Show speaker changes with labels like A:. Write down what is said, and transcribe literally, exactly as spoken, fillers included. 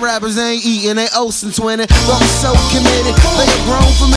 A: rappers ain't eating, they osing twenty. But I'm so committed, they are grown for me.